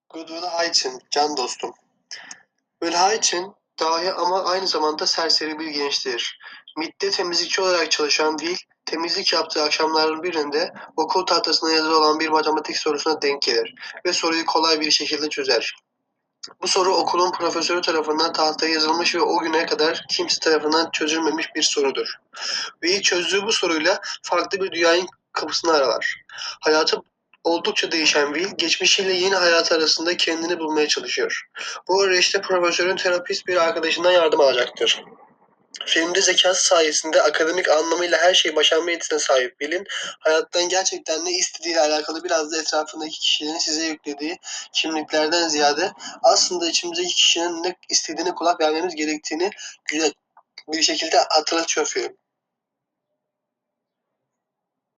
Goodwill Hunting, can dostum. Will Hunting, dahi ama aynı zamanda serseri bir gençtir. MIT'te temizlikçi olarak çalışan Will, temizlik yaptığı akşamların birinde okul tahtasına yazılı olan bir matematik sorusuna denk gelir ve soruyu kolay bir şekilde çözer. Bu soru okulun profesörü tarafından tahtaya yazılmış ve o güne kadar kimse tarafından çözülmemiş bir sorudur. Ve ilk çözdüğü bu soruyla farklı bir dünyanın kapısını aralar. Hayatı oldukça değişen Will, geçmişiyle yeni hayatı arasında kendini bulmaya çalışıyor. Bu arayışta profesörün terapist bir arkadaşından yardım alacaktır. Filmde zekası sayesinde akademik anlamıyla her şeyi başarma yetisine sahip Will'in hayattan gerçekten ne istediğiyle alakalı biraz da etrafındaki kişilerin size yüklediği kimliklerden ziyade aslında içimizdeki kişinin ne istediğine kulak vermemiz gerektiğini güzel bir şekilde hatırlatıyor film.